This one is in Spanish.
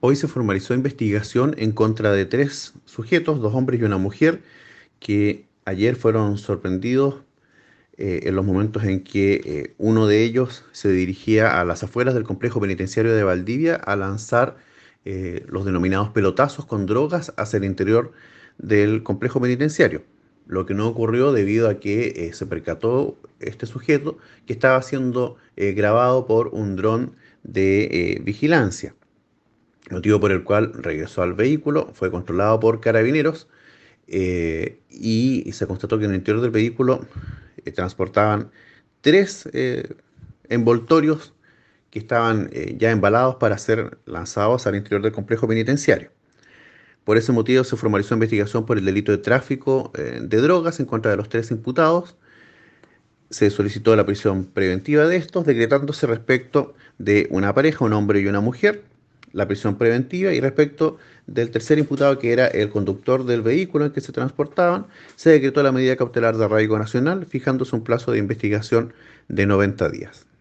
Hoy se formalizó investigación en contra de tres sujetos, dos hombres y una mujer, que ayer fueron sorprendidos en los momentos en que uno de ellos se dirigía a las afueras del complejo penitenciario de Valdivia a lanzar los denominados pelotazos con drogas hacia el interior del complejo penitenciario. Lo que no ocurrió debido a que se percató este sujeto que estaba siendo grabado por un dron de vigilancia, motivo por el cual regresó al vehículo, fue controlado por carabineros y se constató que en el interior del vehículo transportaban tres envoltorios que estaban ya embalados para ser lanzados al interior del complejo penitenciario. Por ese motivo se formalizó investigación por el delito de tráfico de drogas en contra de los tres imputados. Se solicitó la prisión preventiva de estos, decretándose respecto de una pareja, un hombre y una mujer, la prisión preventiva, y respecto del tercer imputado, que era el conductor del vehículo en que se transportaban, se decretó la medida cautelar de arraigo nacional, fijándose un plazo de investigación de 90 días.